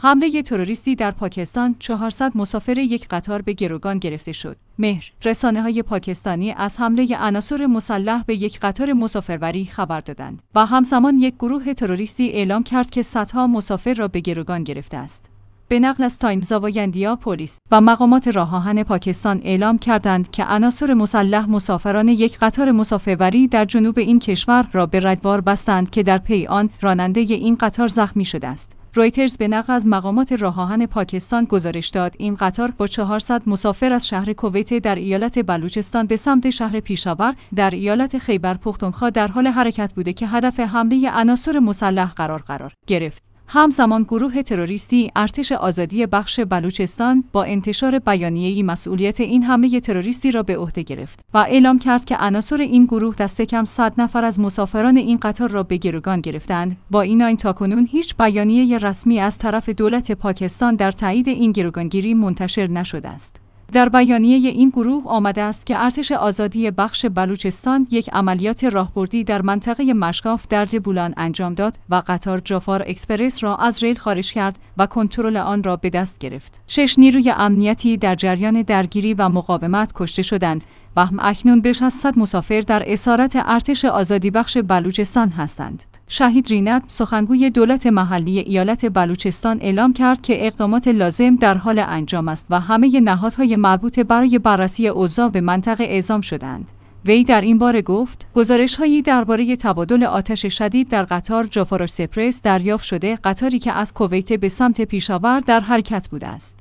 حمله تروریستی در پاکستان، 400 مسافر یک قطار به گروگان گرفته شد. مهر. رسانه‌های پاکستانی از حمله عناصر مسلح به یک قطار مسافربری خبر دادند و همزمان یک گروه تروریستی اعلام کرد که صدها مسافر را به گروگان گرفته است. به نقل از تایمز آف ایندیا، پلیس و مقامات راه‌آهن پاکستان اعلام کردند که عناصر مسلح مسافران یک قطار مسافربری در جنوب این کشور را به ردوار بستند که در پی آن راننده این قطار زخمی شده است. رویترز به نقل از مقامات راه‌آهن پاکستان گزارش داد این قطار با 400 مسافر از شهر کویت در ایالت بلوچستان به سمت شهر پیشاور در ایالت خیبر پختونخوا در حال حرکت بوده که هدف حمله عناصر مسلح قرار گرفت. همزمان گروه تروریستی ارتش آزادی بخش بلوچستان با انتشار بیانیه‌ای مسئولیت این حمله تروریستی را به عهده گرفت و اعلام کرد که عناصر این گروه دست کم 100 نفر از مسافران این قطار را به گروگان گرفتند. با این تاکنون هیچ بیانیه رسمی از طرف دولت پاکستان در تایید این گروگانگیری منتشر نشده است. در بیانیه این گروه آمده است که ارتش آزادی بخش بلوچستان یک عملیات راهبردی در منطقه مشکاف در بولان انجام داد و قطار جافار اکسپرس را از ریل خارج کرد و کنترل آن را به دست گرفت. 6 نیروی امنیتی در جریان درگیری و مقاومت کشته شدند و اکنون بیش از 100 مسافر در اسارت ارتش آزادی بخش بلوچستان هستند. شهید رینت، سخنگوی دولت محلی ایالت بلوچستان، اعلام کرد که اقدامات لازم در حال انجام است و همه نهادهای مربوطه برای بررسی اوضاع به منطقه اعزام شدند. وی در این باره گفت: گزارش‌هایی درباره تبادل آتش شدید در قطار جافار اکسپرس دریافت شده، قطاری که از کویت به سمت پیشاور در حرکت بوده است.